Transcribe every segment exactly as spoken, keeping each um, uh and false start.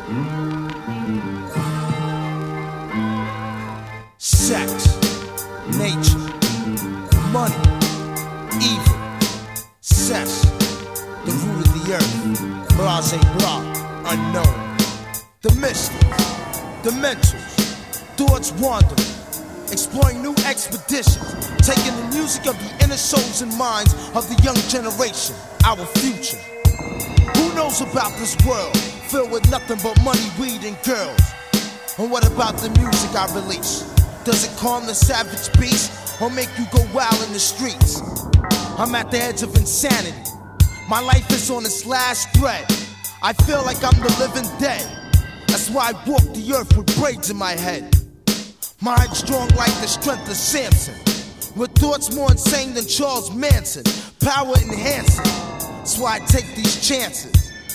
Sex, nature, money, evil, sex, the root of the earth, blase blah, unknown, the mystics, the mentals, thoughts wandering, exploring new expeditions, taking the music of the inner souls and minds of the young generation, our future. Who knows about this world filled with nothing but money, weed, and girls? And what about the music I release? Does it calm the savage beast or make you go wild in the streets? I'm at the edge of insanity. My life is on its last thread. I feel like I'm the living dead. That's why I walk the earth with braids in my head. Mind strong like the strength of Samson, with thoughts more insane than Charles Manson. Power enhancing. That's why I take these chances.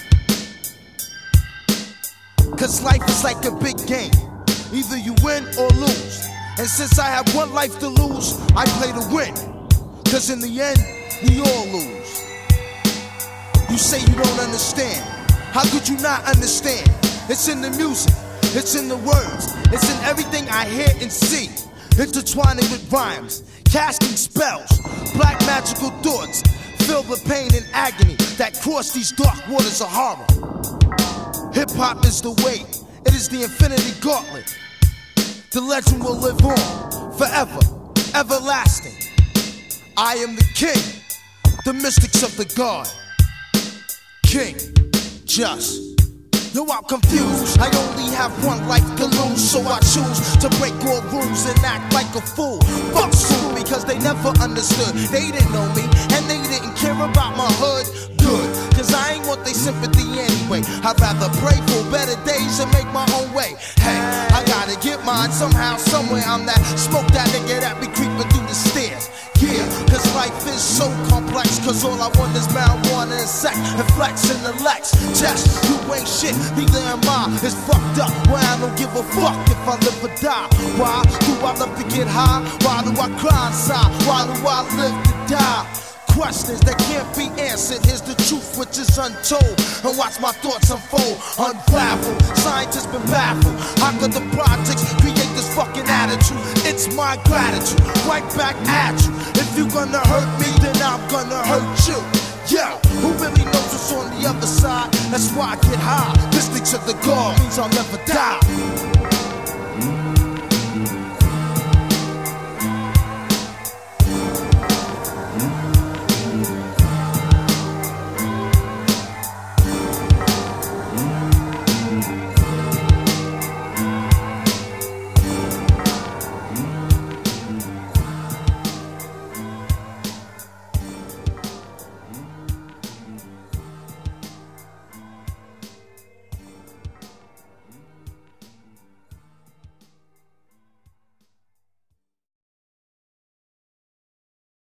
Cause life is like a big game. Either you win or lose. And since I have one life to lose, I play to win. Cause in the end, we all lose. You say you don't understand. How could you not understand? It's in the music, it's in the words, it's in everything I hear and see. Intertwining with rhymes, casting spells, black magical thoughts, filled with pain and agony that cross these dark waters of horror. Hip-hop is the way, it is the infinity gauntlet. The legend will live on, forever, everlasting. I am the king, the mystics of the God. King, just. Yo, I'm confused, I only have one life to lose, so I choose to break all rules and act like a fool. Fuck school, because they never understood. They didn't know me, and they didn't care about my hood. Good, cause I ain't want their sympathy anyway. I'd rather pray for better days and make my own way. Hey, I gotta get mine somehow, somewhere. I'm that smoke that nigga that be creeping through the stairs. Yeah, cause life is so complex, cause all I want is marijuana and sex, and flex in the Lex. Test, you ain't shit, neither am I. It's fucked up, where I don't give a fuck if I live or die. Why do I love to get high? Why do I cry inside? Why do I live to die? Questions that can't be answered. Here's the truth which is untold, and watch my thoughts unfold, unravel. Scientists been baffled. How could the projects create this fucking attitude? It's my gratitude, right back at you. If you gonna hurt me, then I'm gonna hurt you. Yo, who really knows what's on the other side? That's why I get high. Mystics of the God means I'll never die.